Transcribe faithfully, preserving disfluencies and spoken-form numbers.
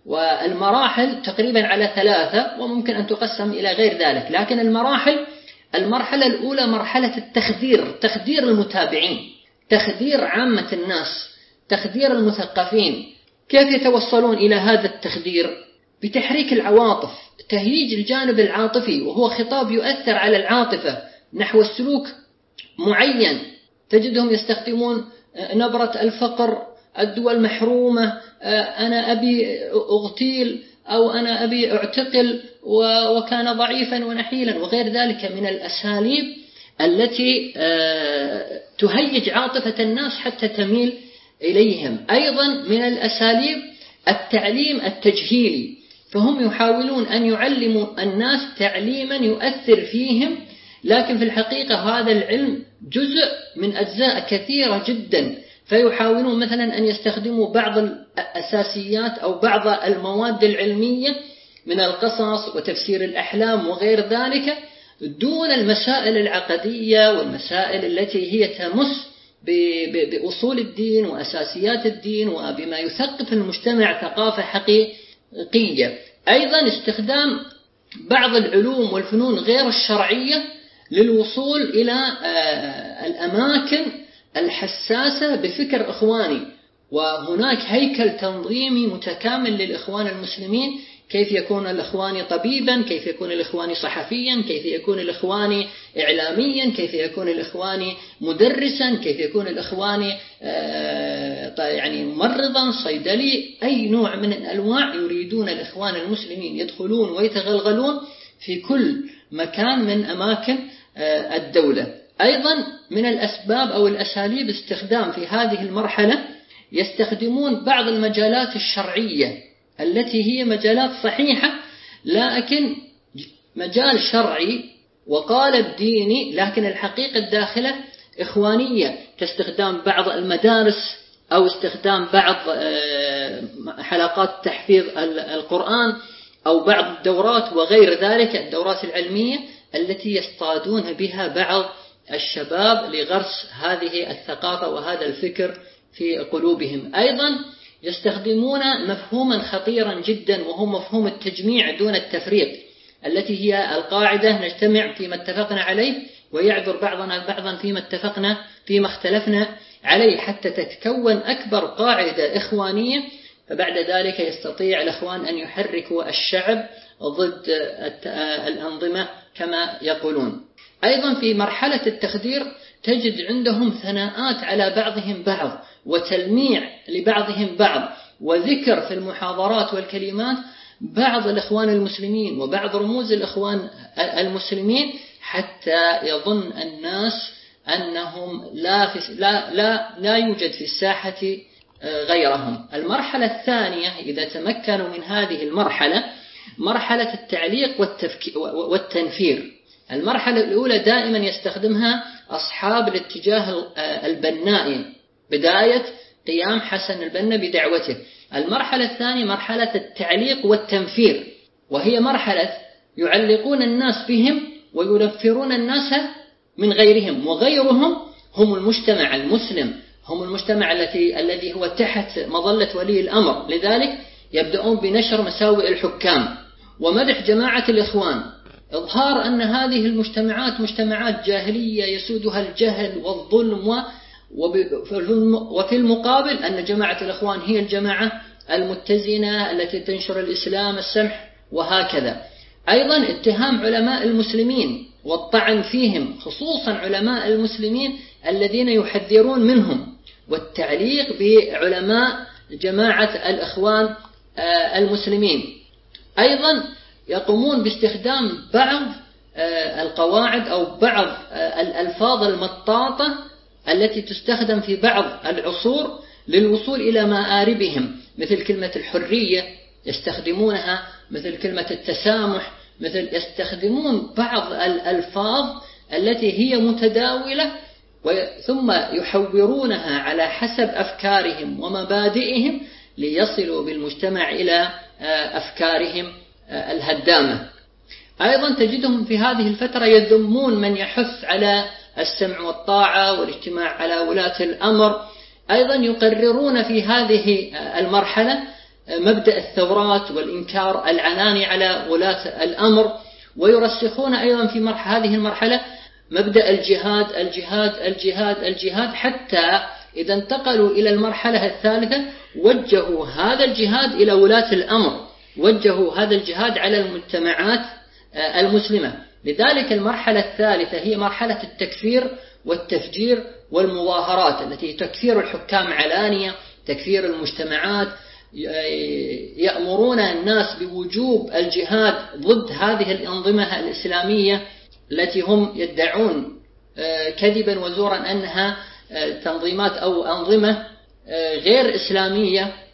والمراحل تقريبا على ثلاثة وممكن أن تقسم إلى غير ذلك. لكن المراحل المرحلة الأولى مرحلة التخدير، تخدير المتابعين، تخدير عامة الناس، تخدير المثقفين. كيف يتوصلون إلى هذا التخدير؟ بتحريك العواطف، تهييج الجانب العاطفي، وهو خطاب يؤثر على العاطفة نحو السلوك معين. تجدهم يستخدمون نبرة الفقر، الدول محرومة، أنا أبي أغتيل، أو أنا أبي أعتقل وكان ضعيفا ونحيلا، وغير ذلك من الأساليب التي تهيج عاطفة الناس حتى تميل إليهم. أيضا من الأساليب التعليم التجهيلي، فهم يحاولون أن يعلموا الناس تعليما يؤثر فيهم، لكن في الحقيقة هذا العلم جزء من أجزاء كثيرة جدا، فيحاولون مثلا أن يستخدموا بعض الأساسيات أو بعض المواد العلمية من القصص وتفسير الأحلام وغير ذلك، دون المسائل العقدية والمسائل التي هي تمس بأصول الدين وأساسيات الدين وبما يثقف المجتمع ثقافة حقيقية. أيضا استخدام بعض العلوم والفنون غير الشرعية للوصول إلى الأماكن الحساسة بفكر إخواني، وهناك هيكل تنظيمي متكامل للإخوان المسلمين، كيف يكون الإخواني طبيبا، كيف يكون الإخواني صحفيا، كيف يكون الإخواني إعلاميا، كيف يكون الإخواني مدرسا، كيف يكون الإخواني يعني ممرضا، صيدلي، أي نوع من الأنواع يريدون الإخوان المسلمين يدخلون ويتغلغلون في كل مكان من أماكن الدولة. أيضا من الأسباب أو الأساليب استخدام في هذه المرحلة، يستخدمون بعض المجالات الشرعية التي هي مجالات صحيحة، لكن مجال شرعي وقالب ديني، لكن الحقيقة الداخلة إخوانية، كاستخدام بعض المدارس أو استخدام بعض حلقات تحفيظ القرآن أو بعض الدورات وغير ذلك، الدورات العلمية التي يصطادون بها بعض الشباب لغرس هذه الثقافة وهذا الفكر في قلوبهم. أيضا يستخدمون مفهوما خطيرا جدا، وهو مفهوم التجميع دون التفريق، التي هي القاعدة نجتمع فيما اتفقنا عليه ويعذر بعضنا بعضا فيما اتفقنا فيما اختلفنا عليه، حتى تتكون أكبر قاعدة إخوانية، فبعد ذلك يستطيع الإخوان أن يحركوا الشعب ضد الأنظمة كما يقولون. أيضا في مرحلة التخدير تجد عندهم ثناءات على بعضهم بعض، وتلميع لبعضهم بعض، وذكر في المحاضرات والكلمات بعض الإخوان المسلمين وبعض رموز الإخوان المسلمين، حتى يظن الناس أنهم لا, في لا, لا, لا يوجد في الساحة غيرهم. المرحلة الثانية إذا تمكنوا من هذه المرحلة، مرحلة التعليق والتنفير. المرحلة الأولى دائما يستخدمها أصحاب الاتجاه البنائي، بداية قيام حسن البنا بدعوته. المرحلة الثانية مرحلة التعليق والتنفير، وهي مرحلة يعلقون الناس بهم وينفرون الناس من غيرهم، وغيرهم هم المجتمع المسلم، هم المجتمع الذي الذي هو تحت مظلة ولي الأمر. لذلك يبدأون بنشر مساوئ الحكام ومدح جماعة الإخوان، إظهار أن هذه المجتمعات مجتمعات جاهلية يسودها الجهل والظلم، وفي المقابل أن جماعة الإخوان هي الجماعة المتزنة التي تنشر الإسلام السمح وهكذا. أيضا اتهام علماء المسلمين والطعن فيهم، خصوصا علماء المسلمين الذين يحذرون منهم، والتعليق بعلماء جماعة الإخوان المسلمين. أيضا يقومون باستخدام بعض القواعد أو بعض الألفاظ المطاطة التي تستخدم في بعض العصور للوصول إلى مآربهم، مثل كلمة الحرية يستخدمونها، مثل كلمة التسامح، مثل يستخدمون بعض الألفاظ التي هي متداولة، ثم يحورونها على حسب أفكارهم ومبادئهم ليصلوا بالمجتمع إلى أفكارهم الهدامة. أيضا تجدهم في هذه الفترة يذمون من يحث على السمع والطاعة والاجتماع على ولاة الأمر. أيضا يقررون في هذه المرحلة مبدأ الثورات والإنكار العلاني على ولاة الأمر، ويرسخون أيضا في هذه المرحلة مبدأ الجهاد الجهاد الجهاد الجهاد، حتى إذا انتقلوا إلى المرحلة الثالثة وجهوا هذا الجهاد إلى ولاة الأمر، وجهوا هذا الجهاد على المجتمعات المسلمة. لذلك المرحلة الثالثة هي مرحلة التكفير والتفجير والمظاهرات، التي تكفير الحكام علانية، تكفير المجتمعات، يأمرون الناس بوجوب الجهاد ضد هذه الأنظمة الإسلامية التي هم يدعون كذبا وزورا أنها تنظيمات أو أنظمة غير إسلامية